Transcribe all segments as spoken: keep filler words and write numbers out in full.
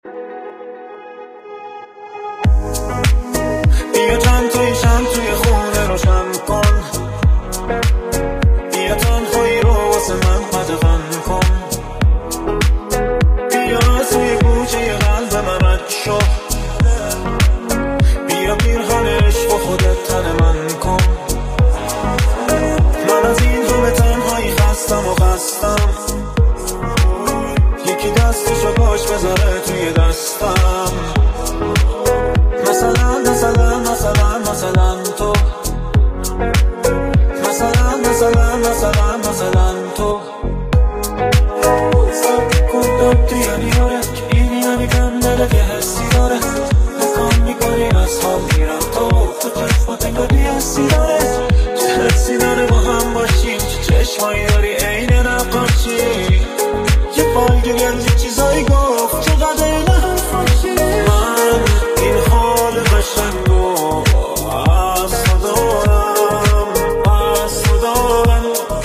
بیا چند توی شم توی خونه روشن کن، بیا تنهایی رو واسه من قدغن کن، بیا توی کوچه قلب من رد شو، بیا پیرهن عشق و خودت تن من کن. من از این همه تنهایی خستم و خستم، یکی دستشو باش بذاره توی دستم. مثلا مثلا مثلا مثلا تو، مثلا مثلا مثلا مثلا تو سب کن تو یعنی آره که این یعنی کم داره که حسی داره، نکام میکنی از حال میرم تو تو چشمات انگاری حسی داره، چه حسی داره با هم باشیم، چه چشمایی داری عین نقاشی، یه فالگی گرزی چیزایی گفت چقدر این حرف باشی. من این حال قشنگو از تو دارم، از تو دارم.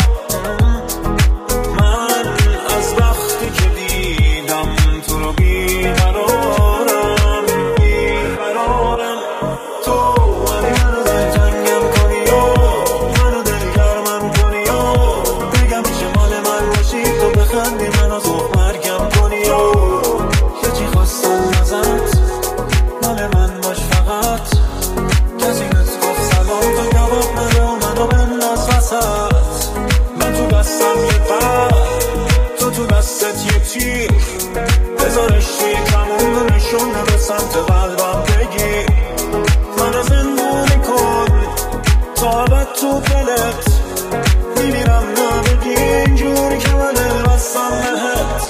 من از وقتی که دیدم تو رو بیقرارم، بیقرارم. تو ولی منو دلتنگم کنی و منو دلگرمم کنی و بگم میشه مال من باشی، تو بخندی منو زخ مرگم کنی و یه چی خواستم ازت مال من باش فقط، کسی بهت گفت سلام تو جواب نده و منو بنداز وسط. من تو دستم یه پر، تو تو دستت یه تیر، بذارش توی کمون و نشونه به سمت قلبم بگیر. منو زندونی کن تا ابد تو دلت، میمیرم نبگی اینجوری که من دل بستم بهت.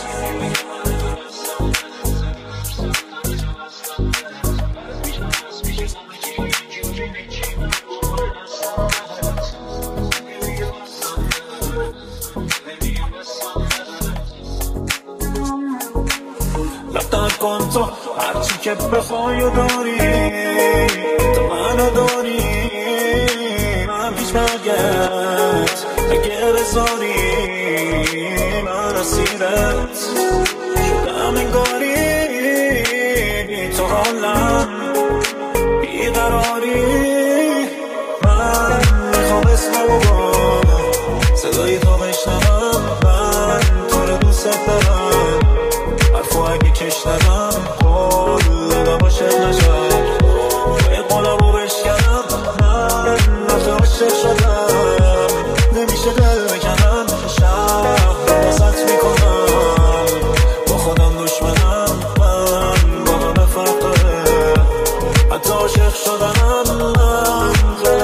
لفتر کن تو هرچی که بخوای و داری، تو منو داری، من پیش برگرد اگه بذاری، من اسیرت شدم انگاری، بی تو حالم بیقراری. من میخوام اسممو با صدای تو بشنوم، من تو رو دوست دارم، حرفو اگه کش ندم قول دادم عاشق نشم، توی قولمو بشکنم. من وقت عاشق شدم نمیشه دل بکنم، شهر واسط میکنم با خودم دشمنم. من با همه فرق داره حتی عاشق شدنم. من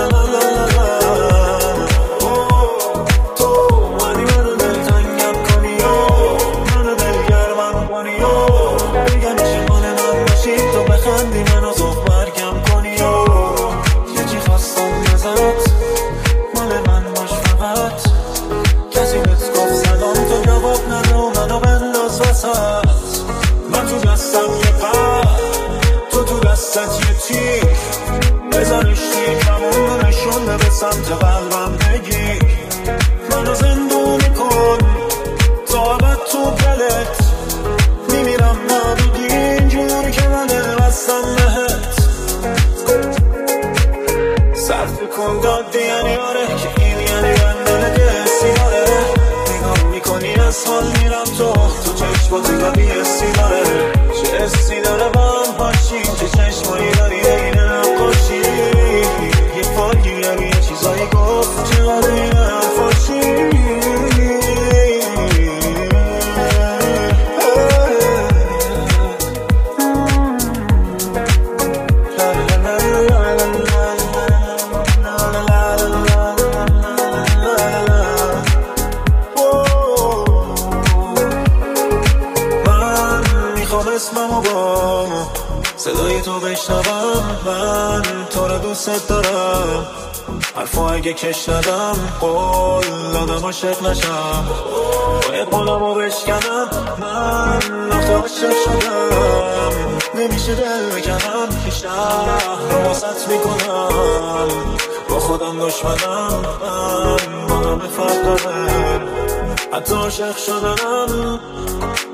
تو ولی منو دلتنگم کنی و منو دلگرمم کنی و بگم میشه مال من باشی، تو بخندی منو زخ برگم کنی و یه چی خواستم ازت مال من باش فقط، کسی بهت گفت سلام تو جواب نده و منو بنداز وسط. من تو دستم یه پر، تو تو دستت یه تیر، بذارش توی کمون و نشونه به سمت قلبم بگیر. منو زندونی کن تا ابد تو دلت، میمیرم نبگی اینجوری که من دل بستم بهت. صرف کن دادی یعنی آره که این یعنی بندل دستی داره، نگاه میکنی از حال میرم تو تو چشمات انگاری حسی داره، چه حسی داره با هم باشیم، چه چشمایی داری این نقاشی، یه فالگیری یه چیزایی گفت چقدر این حرفاشی. اسممو با صدای تو بشنوم، من تو رو دوست دارم، حرفو اگه کش ندم قول دادم عاشق نشم، توی قولمو بشکنم. من وقت عاشق شدم نمیشه دل بکنم، شهر رو واسط میکنم با خودم دشمنم. من با همه فرق داره حتی عاشق شدنم.